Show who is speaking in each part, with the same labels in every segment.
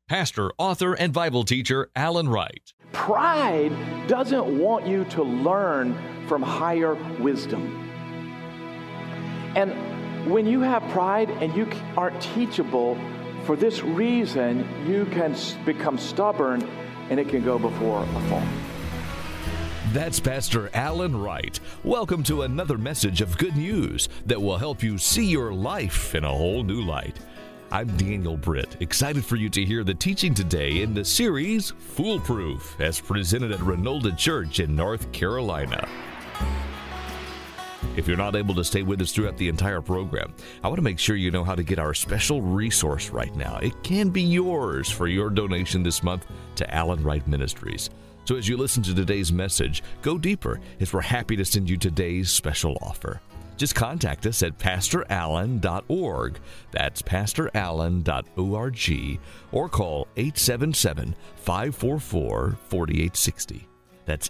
Speaker 1: pastor, author, and Bible teacher Alan Wright.
Speaker 2: Pride doesn't want you to learn from higher wisdom. And when you have pride and you aren't teachable, for this reason, you can become stubborn and it can go before a fall.
Speaker 1: That's Pastor Alan Wright. Welcome to another message of good news that will help you see your life in a whole new light. I'm Daniel Britt, excited for you to hear the teaching today in the series Foolproof, as presented at Renolda Church in North Carolina. If you're not able to stay with us throughout the entire program, I want to make sure you know how to get our special resource right now. It can be yours for your donation this month to Alan Wright Ministries. So as you listen to today's message, go deeper, as we're happy to send you today's special offer. Just contact us at pastorallen.org. That's pastorallen.org, or call 877-544-4860. That's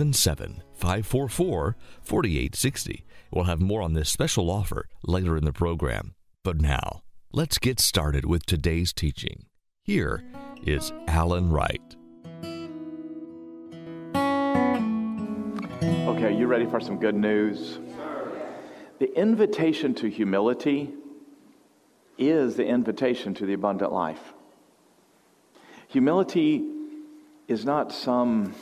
Speaker 1: 877-544-4860. We'll have more on this special offer later in the program. But now, let's get started with today's teaching. Here is Alan Wright.
Speaker 2: Okay, you ready for some good news? The invitation to humility is the invitation to the abundant life. Humility is not some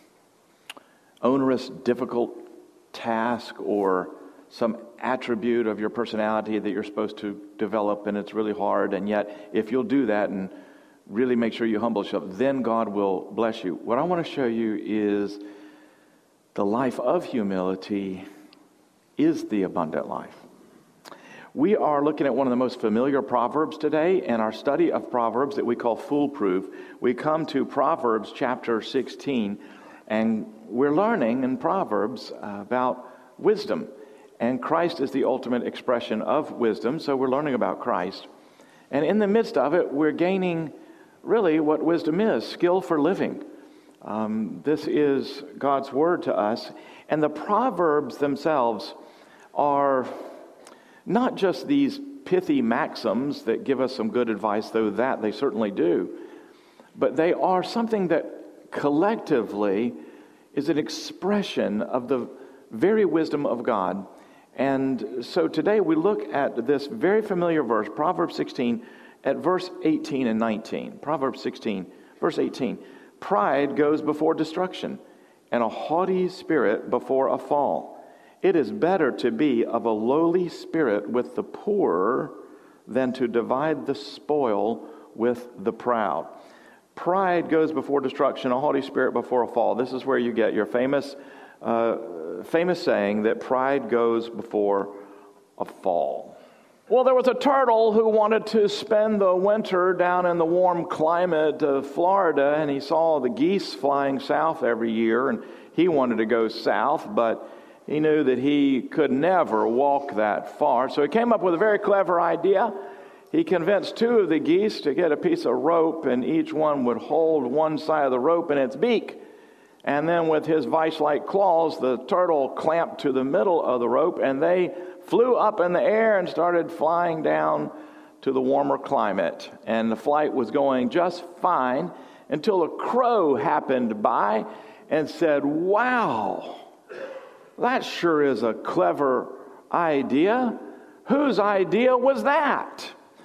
Speaker 2: onerous, difficult task or some attribute of your personality that you're supposed to develop, and it's really hard. And yet, if you'll do that and really make sure you humble yourself, then God will bless you. What I want to show you is the life of humility is the abundant life. We are looking at one of the most familiar Proverbs today in our study of Proverbs that we call Foolproof. We come to Proverbs chapter 16, and we're learning in Proverbs about wisdom. And Christ is the ultimate expression of wisdom, so we're learning about Christ. And in the midst of it, we're gaining really what wisdom is, skill for living. This is God's word to us. And the Proverbs themselves are not just these pithy maxims that give us some good advice, though that they certainly do, but they are something that collectively is an expression of the very wisdom of God. And so today we look at this very familiar verse, Proverbs 16, at verse 18 and 19. Proverbs 16, verse 18. Pride goes before destruction, and a haughty spirit before a fall. It is better to be of a lowly spirit with the poor than to divide the spoil with the proud. Pride goes before destruction, a haughty spirit before a fall. This is where you get your famous saying that pride goes before a fall. Well, there was a turtle who wanted to spend the winter down in the warm climate of Florida, and he saw the geese flying south every year, and he wanted to go south, but he knew that he could never walk that far. So he came up with a very clever idea. He convinced two of the geese to get a piece of rope, and each one would hold one side of the rope in its beak. And then with his vice-like claws, the turtle clamped to the middle of the rope, and they flew up in the air and started flying down to the warmer climate. And the flight was going just fine until a crow happened by and said, "Wow, that sure is a clever idea. Whose idea was that?"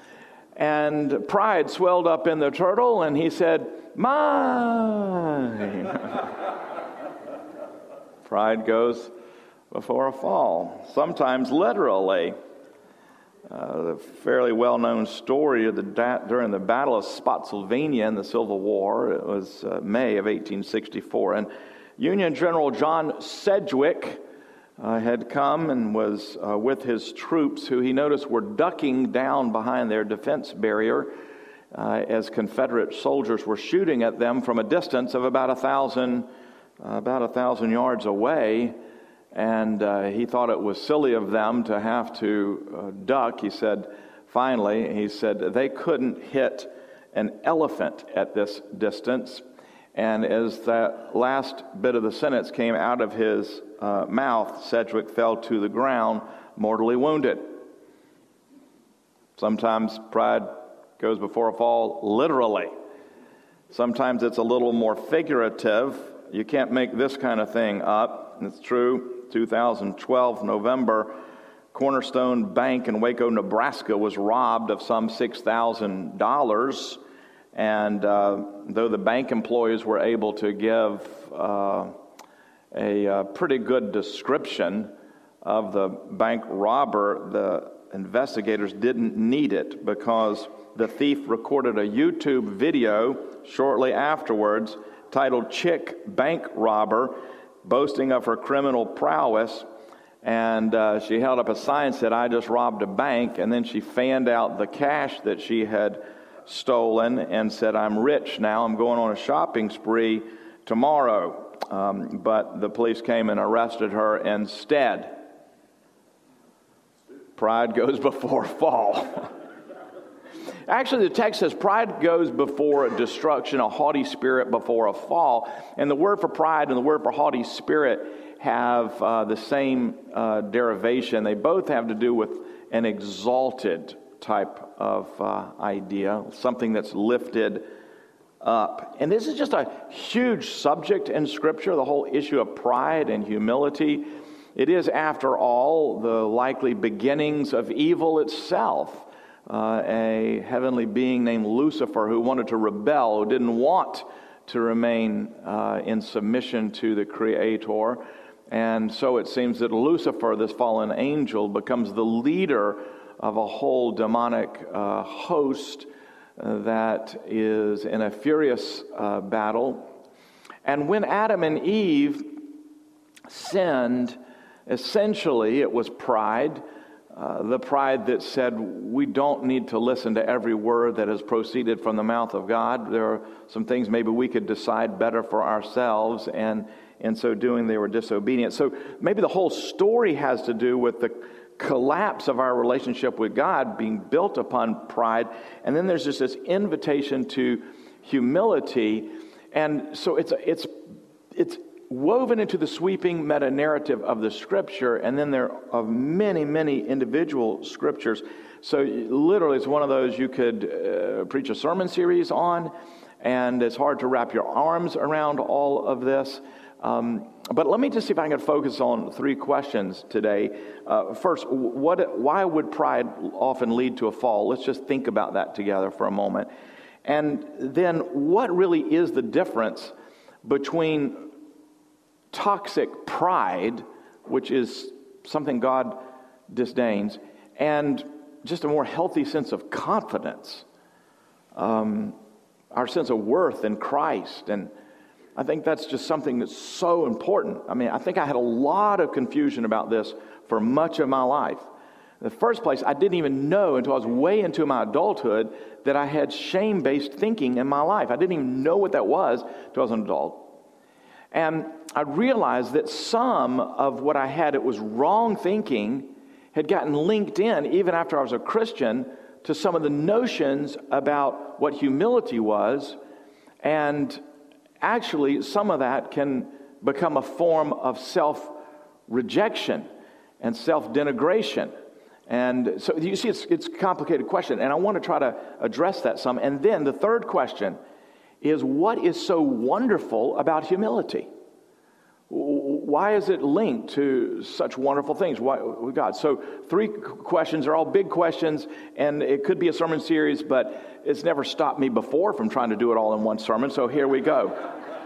Speaker 2: And pride swelled up in the turtle, and he said, "Mine." Pride goes before a fall, sometimes literally. The fairly well-known story of during the Battle of Spotsylvania in the Civil War. It was May of 1864, and Union General John Sedgwick had come and was with his troops, who he noticed were ducking down behind their defense barrier as Confederate soldiers were shooting at them from a distance of about 1,000 yards away. And he thought it was silly of them to have to duck. He said, they couldn't hit an elephant at this distance. And as that last bit of the sentence came out of his mouth, Sedgwick fell to the ground, mortally wounded. Sometimes pride goes before a fall, literally. Sometimes it's a little more figurative. You can't make this kind of thing up. It's true. 2012, November, Cornerstone Bank in Waco, Nebraska was robbed of some $6,000. And though the bank employees were able to give a pretty good description of the bank robber, the investigators didn't need it because the thief recorded a YouTube video shortly afterwards titled "Chick Bank Robber," boasting of her criminal prowess. And she held up a sign that said, "I just robbed a bank," and then she fanned out the cash that she had stolen and said, "I'm rich now, I'm going on a shopping spree tomorrow." But the police came and arrested her instead. Pride goes before a fall. Actually, the text says pride goes before a destruction, a haughty spirit before a fall. And the word for pride and the word for haughty spirit have the same derivation. They both have to do with an exalted type of idea, something that's lifted up. And this is just a huge subject in Scripture, the whole issue of pride and humility. It is, after all, the likely beginnings of evil itself. A heavenly being named Lucifer who wanted to rebel, who didn't want to remain in submission to the Creator. And so it seems that Lucifer, this fallen angel, becomes the leader of a whole demonic host that is in a furious battle. And when Adam and Eve sinned, essentially it was pride. The pride that said, we don't need to listen to every word that has proceeded from the mouth of God. There are some things maybe we could decide better for ourselves, and in so doing they were disobedient. So maybe the whole story has to do with the collapse of our relationship with God being built upon pride. And then there's just this invitation to humility. And so it's woven into the sweeping meta-narrative of the Scripture, and then there are many, many individual Scriptures. So literally it's one of those you could preach a sermon series on, and it's hard to wrap your arms around all of this. But let me just see if I can focus on three questions today. First, why would pride often lead to a fall? Let's just think about that together for a moment. And then what really is the difference between toxic pride, which is something God disdains, and just a more healthy sense of confidence, our sense of worth in Christ? And I think that's just something that's so important. I mean, I think I had a lot of confusion about this for much of my life. In the first place, I didn't even know until I was way into my adulthood that I had shame-based thinking in my life. I didn't even know what that was until I was an adult. And I realized that some of what I had, it was wrong thinking, had gotten linked in, even after I was a Christian, to some of the notions about what humility was. And actually, some of that can become a form of self-rejection and self-denigration. And so you see, it's a complicated question, and I want to try to address that some. And then the third question is, what is so wonderful about humility? Why is it linked to such wonderful things? Why with God? So three questions are all big questions, and it could be a sermon series, but it's never stopped me before from trying to do it all in one sermon, so here we go.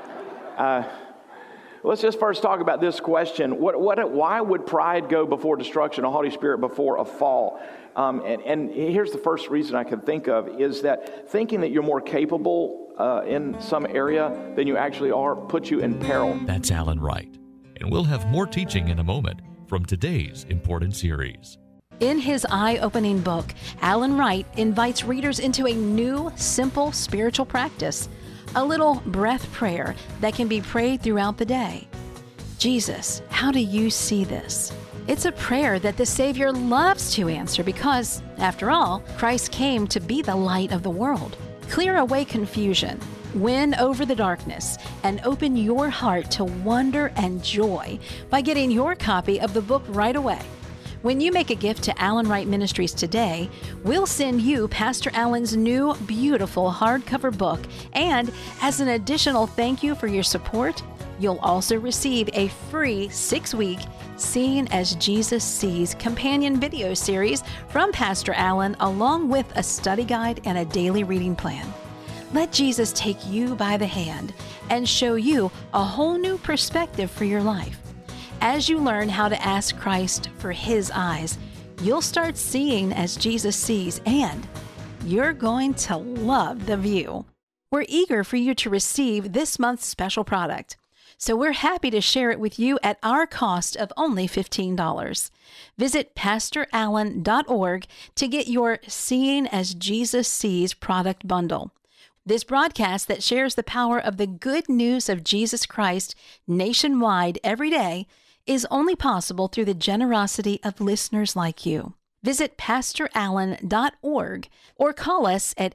Speaker 2: Let's just first talk about this question. Why would pride go before destruction, a haughty spirit before a fall? And here's the first reason I can think of, is that thinking that you're more capable in some area than you actually are puts you in peril.
Speaker 1: That's Alan Wright. And we'll have more teaching in a moment from today's important series.
Speaker 3: In his eye-opening book, Alan Wright invites readers into a new, simple spiritual practice, a little breath prayer that can be prayed throughout the day. Jesus, how do you see this? It's a prayer that the Savior loves to answer because, after all, Christ came to be the light of the world. Clear away confusion, win over the darkness, and open your heart to wonder and joy by getting your copy of the book right away. When you make a gift to Alan Wright Ministries today, we'll send you Pastor Alan's new, beautiful hardcover book. And as an additional thank you for your support, you'll also receive a free 6-week Seeing as Jesus Sees companion video series from Pastor Alan, along with a study guide and a daily reading plan. Let Jesus take you by the hand and show you a whole new perspective for your life. As you learn how to ask Christ for His eyes, you'll start seeing as Jesus sees, and you're going to love the view. We're eager for you to receive this month's special product, so we're happy to share it with you at our cost of only $15. Visit PastorAllen.org to get your Seeing as Jesus Sees product bundle. This broadcast that shares the power of the good news of Jesus Christ nationwide every day is only possible through the generosity of listeners like you. Visit PastorAllen.org or call us at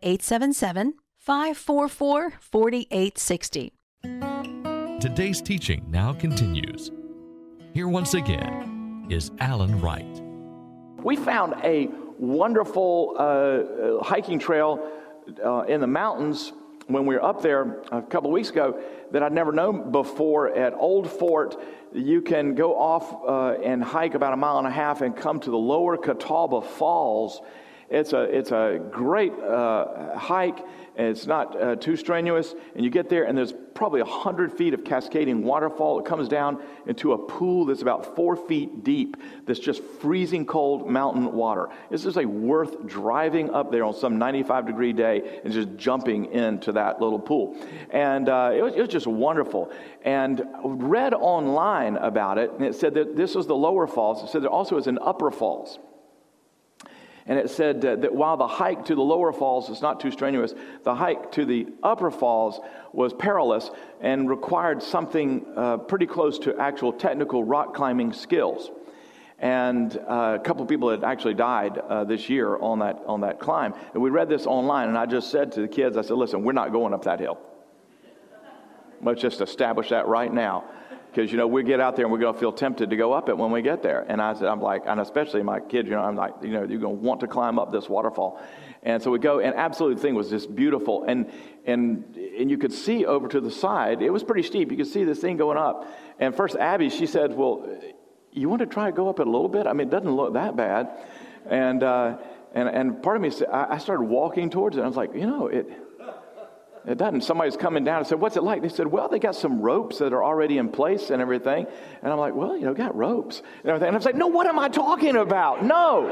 Speaker 3: 877-544-4860.
Speaker 1: Today's teaching now continues. Here once again is Alan Wright.
Speaker 2: We found a wonderful hiking trail in the mountains when we were up there a couple of weeks ago that I'd never known before. At Old Fort, you can go off and hike about 1.5 miles and come to the Lower Catawba Falls. It's a great hike, and it's not too strenuous. And you get there, and there's probably 100 feet of cascading waterfall. It comes down into a pool that's about 4 feet deep. That's just freezing cold mountain water. It's just worth driving up there on some 95-degree day and just jumping into that little pool. And it was just wonderful. And read online about it, and it said that this was the Lower Falls. It said there also is an Upper Falls. And it said that while the hike to the Lower Falls is not too strenuous, the hike to the Upper Falls was perilous and required something pretty close to actual technical rock climbing skills. And a couple of people had actually died this year on that climb. And we read this online, and I just said to the kids, I said, listen, we're not going up that hill. Let's just establish that right now. Because, we get out there and we're going to feel tempted to go up it when we get there. And I said, and especially my kids, I'm like, you're going to want to climb up this waterfall. And so we go, and absolutely the thing was just beautiful. And you could see over to the side, it was pretty steep. You could see this thing going up. And first Abby, she said, well, you want to try to go up it a little bit? I mean, it doesn't look that bad. And part of me said, I started walking towards it. I was like, it doesn't. Somebody's coming down and said, what's it like? They said, well, they got some ropes that are already in place and everything. And I'm like, well, got ropes and everything. And I was like, no, what am I talking about? No,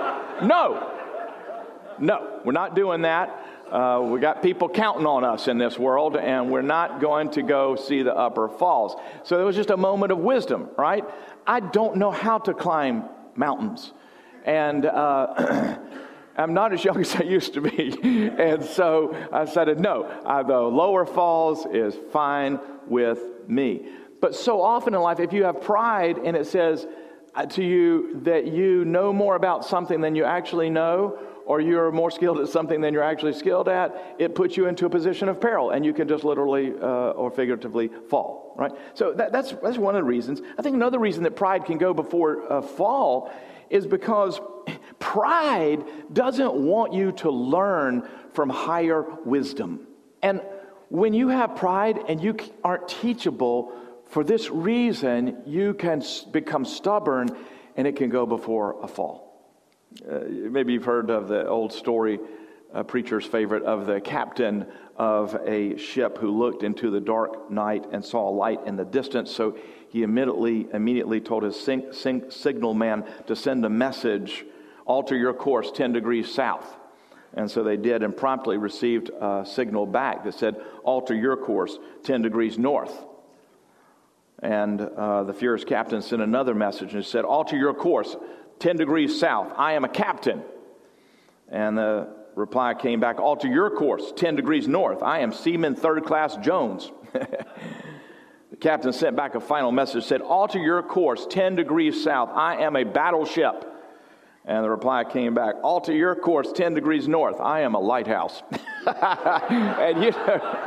Speaker 2: we're not doing that. We got people counting on us in this world, and we're not going to go see the Upper Falls. So it was just a moment of wisdom, right? I don't know how to climb mountains. And I'm not as young as I used to be. And so I said, no, the Lower Falls is fine with me. But so often in life, if you have pride and it says to you that you know more about something than you actually know, or you're more skilled at something than you're actually skilled at, it puts you into a position of peril, and you can just literally or figuratively fall, right? So that's one of the reasons. I think another reason that pride can go before a fall is because pride doesn't want you to learn from higher wisdom. And when you have pride and you aren't teachable, for this reason, you can become stubborn, and it can go before a fall. Maybe you've heard of the old story, a preacher's favorite, of the captain of a ship who looked into the dark night and saw a light in the distance. So he immediately told his signal man to send a message, alter your course 10 degrees south. And so they did, and promptly received a signal back that said, alter your course 10 degrees north. And the furious captain sent another message and said, alter your course 10 degrees south. I am a captain. And the reply came back, alter your course 10 degrees north. I am Seaman Third Class Jones. The captain sent back a final message, said, alter your course 10 degrees south. I am a battleship. And the reply came back, alter your course 10 degrees north. I am a lighthouse. And you know,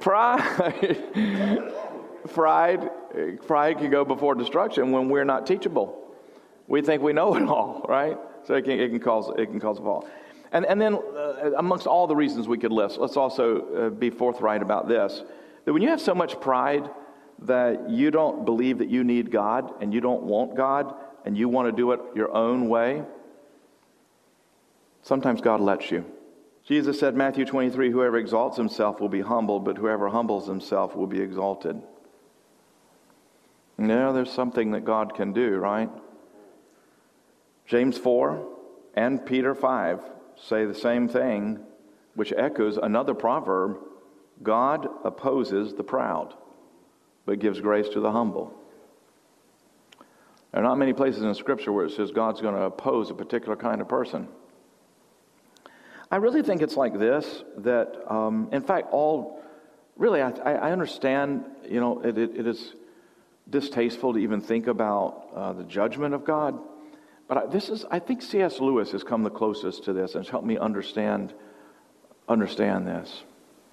Speaker 2: Pride can go before destruction when we're not teachable. We think we know it all, right? So it can cause a fall. And then amongst all the reasons we could list, let's also be forthright about this: that when you have so much pride that you don't believe that you need God and you don't want God and you want to do it your own way, sometimes God lets you. Jesus said, Matthew 23, whoever exalts himself will be humbled, but whoever humbles himself will be exalted. Now, there's something that God can do, right? James 4 and Peter 5 say the same thing, which echoes another proverb: God opposes the proud, but gives grace to the humble. There are not many places in Scripture where it says God's going to oppose a particular kind of person. I really think it's like this, that, in fact, I understand, it is distasteful to even think about the judgment of God. But I think C.S. Lewis has come the closest to this and has helped me understand this.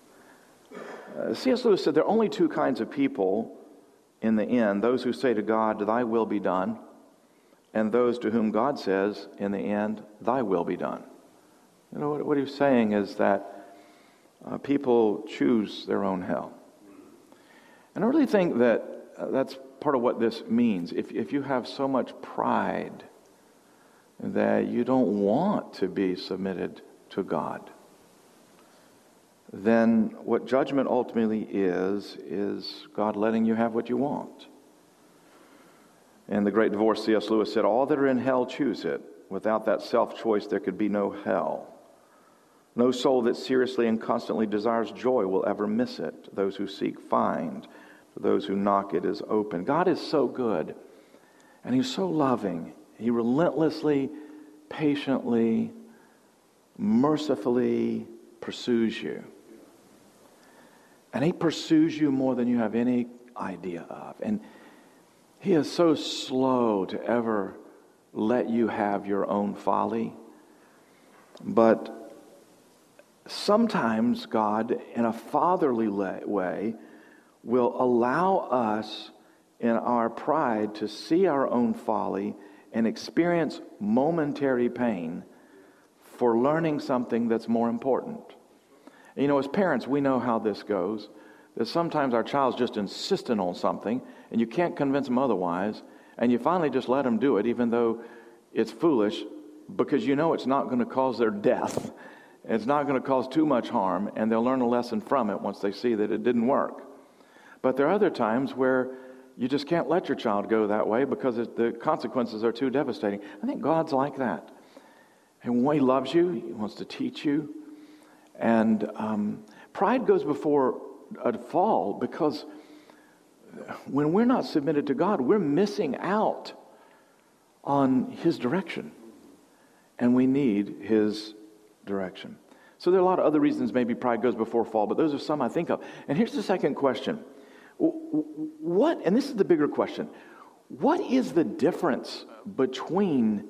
Speaker 2: C.S. Lewis said there are only two kinds of people in the end: those who say to God, thy will be done, and those to whom God says, in the end, thy will be done. What he's saying is that people choose their own hell. And I really think that that's part of what this means. If you have so much pride that you don't want to be submitted to God, then what judgment ultimately is God letting you have what you want. In The Great Divorce, C.S. Lewis said, all that are in hell choose it. Without that self-choice, there could be no hell. No soul that seriously and constantly desires joy will ever miss it. Those who seek find. To those who knock, it is open. God is so good, and He's so loving. He relentlessly, patiently, mercifully pursues you. And He pursues you more than you have any idea of. And He is so slow to ever let you have your own folly. But sometimes God, in a fatherly way, will allow us in our pride to see our own folly and experience momentary pain for learning something that's more important. As parents, we know how this goes. That sometimes our child's just insistent on something, and you can't convince them otherwise, and you finally just let them do it, even though it's foolish, because it's not going to cause their death. It's not going to cause too much harm, and they'll learn a lesson from it once they see that it didn't work. But there are other times where you just can't let your child go that way because the consequences are too devastating. I think God's like that. And when He loves you, He wants to teach you. And pride goes before a fall, because when we're not submitted to God, we're missing out on His direction. And we need His direction. So there are a lot of other reasons maybe pride goes before fall, but those are some I think of. And here's the second question. And this is the bigger question, what is the difference between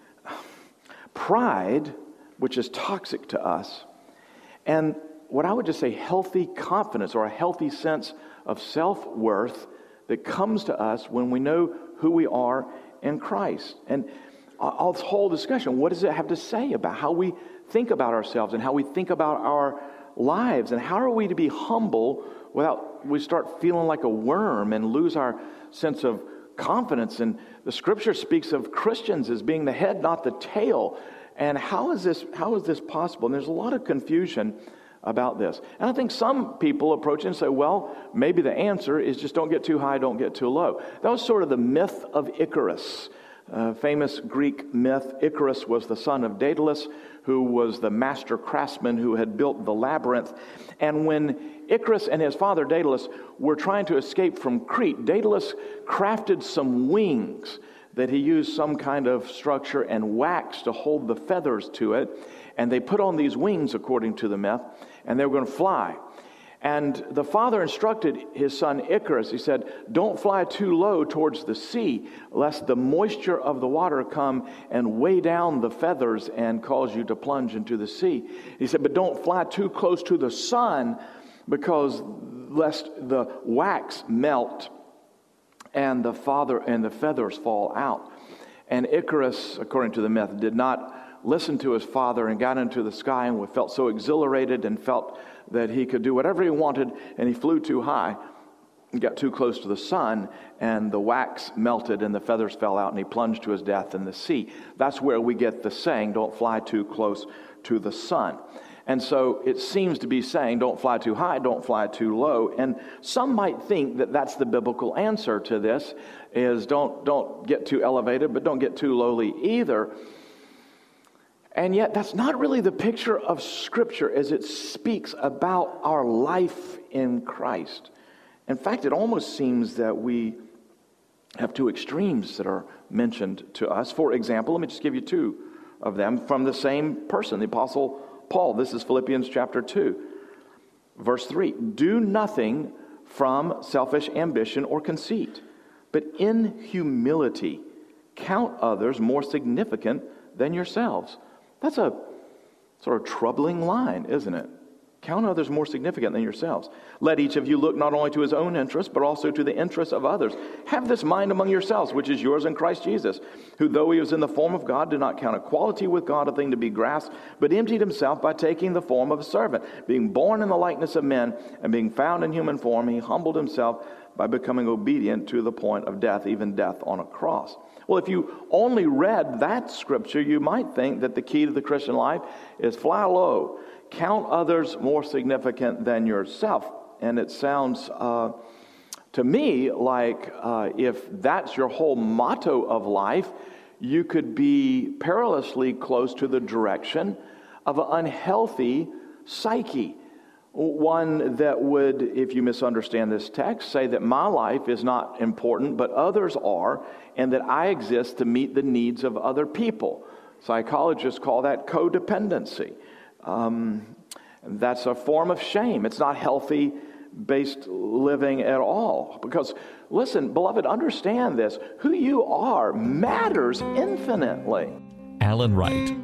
Speaker 2: pride, which is toxic to us, and what I would just say healthy confidence, or a healthy sense of self-worth that comes to us when we know who we are in Christ? And this whole discussion, what does it have to say about how we think about ourselves and how we think about our lives, and how are we to be humble without we start feeling like a worm and lose our sense of confidence? And the Scripture speaks of Christians as being the head, not the tail. And how is this possible? And there's a lot of confusion about this. And I think some people approach it and say, well, maybe the answer is just don't get too high, don't get too low. That was sort of the myth of Icarus. Famous Greek myth. Icarus was the son of Daedalus, who was the master craftsman who had built the labyrinth. And when Icarus and his father Daedalus were trying to escape from Crete, Daedalus crafted some wings that he used some kind of structure and wax to hold the feathers to it. And they put on these wings, according to the myth, and they were going to fly. And the father instructed his son Icarus. He said, don't fly too low towards the sea, lest the moisture of the water come and weigh down the feathers and cause you to plunge into the sea. He said, but don't fly too close to the sun, because lest the wax melt and the feathers fall out. And Icarus, according to the myth, did not listen to his father and got into the sky and felt so exhilarated and felt that he could do whatever he wanted, and he flew too high and got too close to the sun, and the wax melted and the feathers fell out, and he plunged to his death in the sea. That's where we get the saying, don't fly too close to the sun. And so it seems to be saying, don't fly too high, don't fly too low. And some might think that that's the biblical answer to this, is don't get too elevated, but don't get too lowly either. And yet that's not really the picture of Scripture as it speaks about our life in Christ. In fact, it almost seems that we have two extremes that are mentioned to us. For example, let me just give you two of them from the same person, the Apostle Paul. This is Philippians chapter 2, verse 3. Do nothing from selfish ambition or conceit, but in humility count others more significant than yourselves. That's a sort of troubling line, isn't it? Count others more significant than yourselves. Let each of you look not only to his own interest, but also to the interests of others. Have this mind among yourselves, which is yours in Christ Jesus, who, though he was in the form of God, did not count equality with God a thing to be grasped, but emptied himself by taking the form of a servant. Being born in the likeness of men, and being found in human form, he humbled himself by becoming obedient to the point of death, even death on a cross. Well, if you only read that scripture, you might think that the key to the Christian life is fly low. Count others more significant than yourself. And it sounds to me like if that's your whole motto of life, you could be perilously close to the direction of an unhealthy psyche. One that would, if you misunderstand this text, say that my life is not important, but others are, and that I exist to meet the needs of other people. Psychologists call that codependency. That's a form of shame. It's not healthy-based living at all. Because, listen, beloved, understand this. Who you are matters infinitely.
Speaker 1: Alan Wright.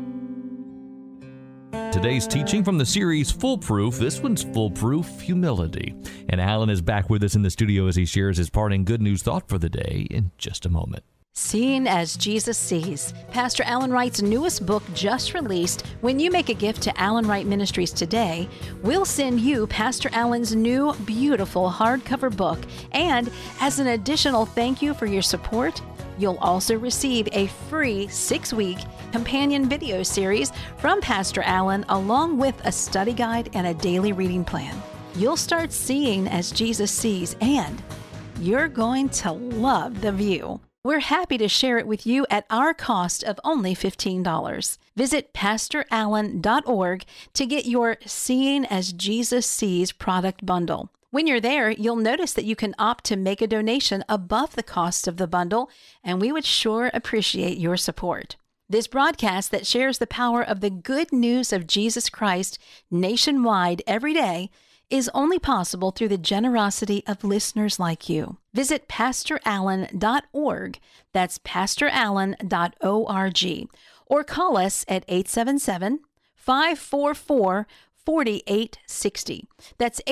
Speaker 1: Today's teaching from the series Foolproof. This one's Foolproof Humility. And Alan is back with us in the studio as he shares his parting good news thought for the day in just a moment.
Speaker 3: Seeing as Jesus Sees, Pastor Alan Wright's newest book just released. When you make a gift to Alan Wright Ministries today, we'll send you Pastor Alan's new beautiful hardcover book. And as an additional thank you for your support, you'll also receive a free 6-week companion video series from Pastor Alan, along with a study guide and a daily reading plan. You'll start seeing as Jesus sees, and you're going to love the view. We're happy to share it with you at our cost of only $15. Visit PastorAllen.org to get your Seeing as Jesus Sees product bundle. When you're there, you'll notice that you can opt to make a donation above the cost of the bundle, and we would sure appreciate your support. This broadcast that shares the power of the good news of Jesus Christ nationwide every day is only possible through the generosity of listeners like you. Visit PastorAllen.org. That's PastorAllen.org. Or call us at 877-544-4860. That's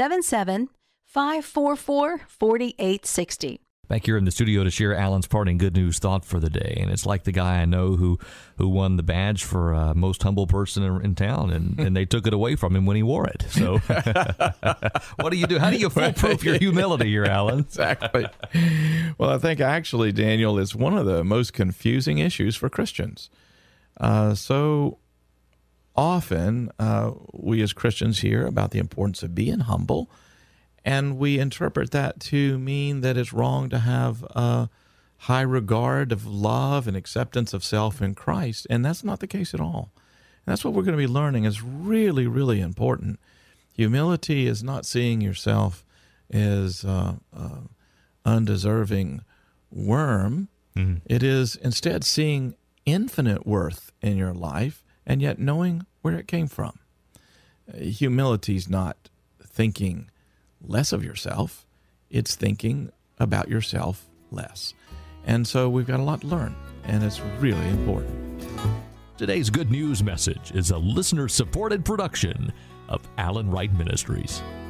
Speaker 3: 877-544-4860.
Speaker 1: Back here in the studio to share Alan's parting good news thought for the day. And it's like the guy I know who won the badge for most humble person in town, and they took it away from him when he wore it. So what do you do? How do you foolproof your humility here, Alan?
Speaker 4: Exactly. Well, I think actually, Daniel, it's one of the most confusing issues for Christians. So often we as Christians hear about the importance of being humble, and we interpret that to mean that it's wrong to have a high regard of love and acceptance of self in Christ. And that's not the case at all. And that's what we're going to be learning. It's really, really important. Humility is not seeing yourself as undeserving worm. Mm-hmm. It is instead seeing infinite worth in your life and yet knowing where it came from. Humility is not thinking less of yourself, it's thinking about yourself less. And so we've got a lot to learn, and it's really important.
Speaker 1: Today's good news message is a listener-supported production of Alan Wright Ministries.